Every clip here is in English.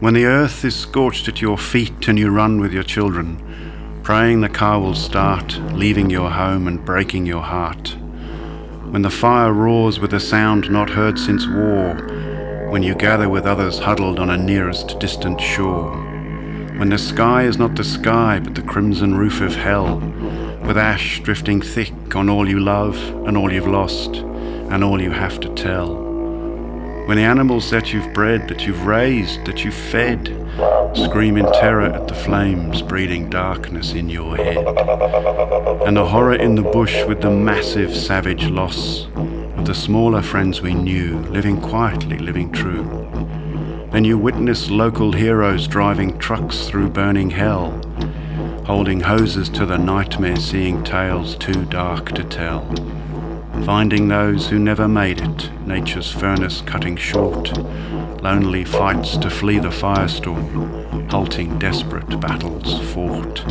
When the earth is scorched at your feet and you run with your children, praying the car will start, leaving your home and breaking your heart. When the fire roars with a sound not heard since war, when you gather with others huddled on a nearest distant shore. When the sky is not the sky but the crimson roof of hell, with ash drifting thick on all you love and all you've lost and all you have to tell. When the animals that you've bred, that you've raised, that you've fed, scream in terror at the flames breeding darkness in your head. And the horror in the bush with the massive savage loss of the smaller friends we knew, living quietly, living true. Then you witness local heroes driving trucks through burning hell, holding hoses to the nightmare, seeing tales too dark to tell. Finding those who never made it, nature's furnace cutting short, lonely fights to flee the firestorm, halting desperate battles fought.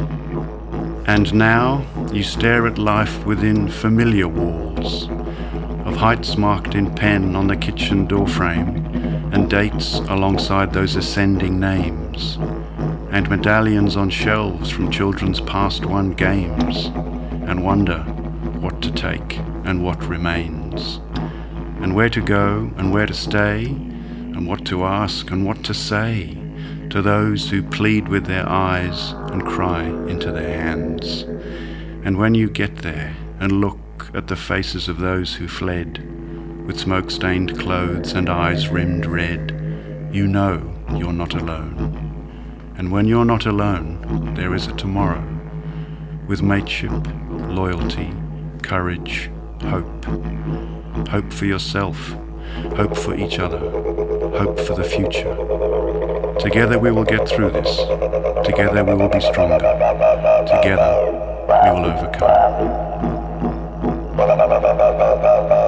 And now you stare at life within familiar walls, of heights marked in pen on the kitchen doorframe, and dates alongside those ascending names, and medallions on shelves from children's past-won games, and wonder what to take and what remains, and where to go and where to stay, and what to ask and what to say to those who plead with their eyes and cry into their hands. And when you get there and look at the faces of those who fled, with smoke-stained clothes and eyes rimmed red, you know you're not alone. And when you're not alone, there is a tomorrow, with mateship, loyalty, courage, hope. Hope for yourself, hope for each other, hope for the future. Together we will get through this. Together we will be stronger. Together we will overcome.